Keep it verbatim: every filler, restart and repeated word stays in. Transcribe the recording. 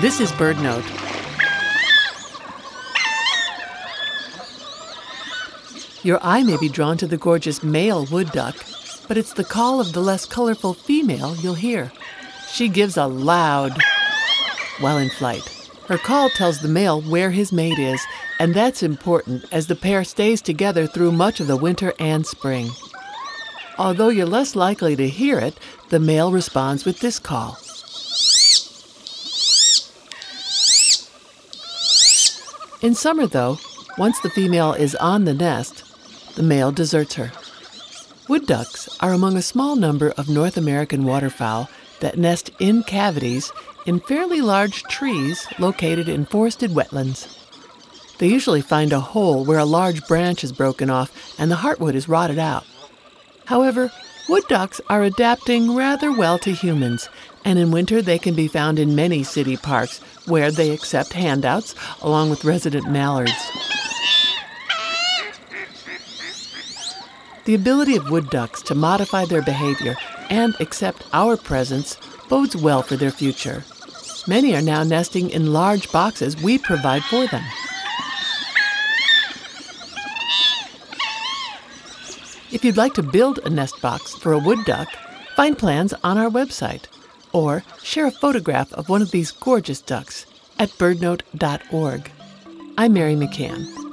This is BirdNote. Your eye may be drawn to the gorgeous male wood duck, but it's the call of the less colorful female you'll hear. She gives a loud while in flight. Her call tells the male where his mate is, and that's important as the pair stays together through much of the winter and spring. Although you're less likely to hear it, the male responds with this call. In summer, though, once the female is on the nest, the male deserts her. Wood ducks are among a small number of North American waterfowl that nest in cavities in fairly large trees located in forested wetlands. They usually find a hole where a large branch is broken off and the heartwood is rotted out. However, wood ducks are adapting rather well to humans, and in winter they can be found in many city parks where they accept handouts along with resident mallards. The ability of wood ducks to modify their behavior and accept our presence bodes well for their future. Many are now nesting in large boxes we provide for them. If you'd like to build a nest box for a wood duck, find plans on our website, or share a photograph of one of these gorgeous ducks at birdnote dot org. I'm Mary McCann.